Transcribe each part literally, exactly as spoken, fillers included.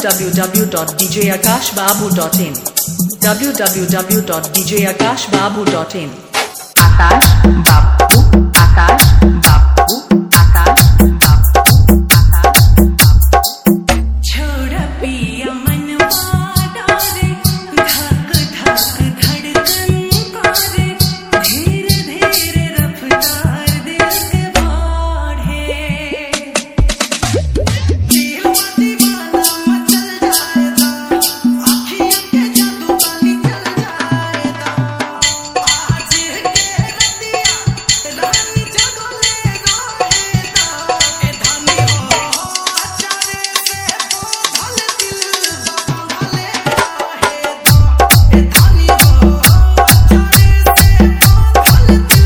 w w w dot d j akash babu dot in w w w dot d j akash babu dot in Akash Babu, Akash Babu, Akash Babu, Akash Babu. छोड़ा पिया मनवा डारे, धक धक धड़कन करे, धीरे धीरे रफ्तार दिल के बढ़े। दिल दीवाना मचल जाएगा, आँखियों के जादू का निकल जाएगा। आज के रतिया रानी जगो ले रोएगा, ए धानी हो अचारे से बोझल दिल बंधले रहेगा, ए धानी हो अचारे से बोझल दिल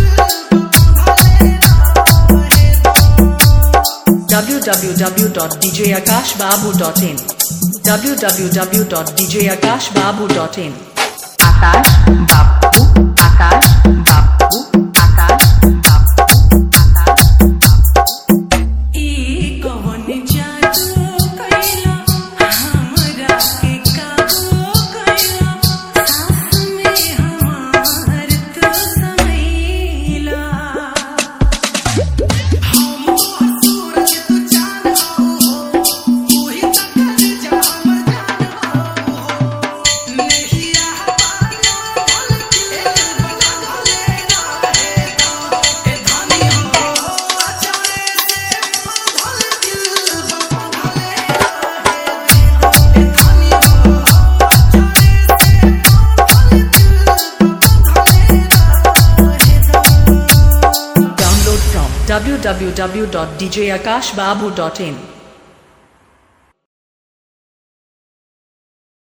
बंधले रहेगा। w w w dot d j akash babu dot in w w w dot d j akash babu dot in Akash Babu, Akash Babu, Akash Babu, Akash Babu. ई कवन जादू कैला, हमरा के काबू कैला, सांस में हमार तू समैला। हम सूरज तू चांद हो, तू ही तकर जा हमर जान हो। नहिया पाया ढल के बंधले रहेगा, ए धानी हो अचारे से बोझल दिल बंधले रहेगा, ए धानी हो अचारे से बोझल दिल बंधले रहेगा। download from w w w dot d j akash babu dot in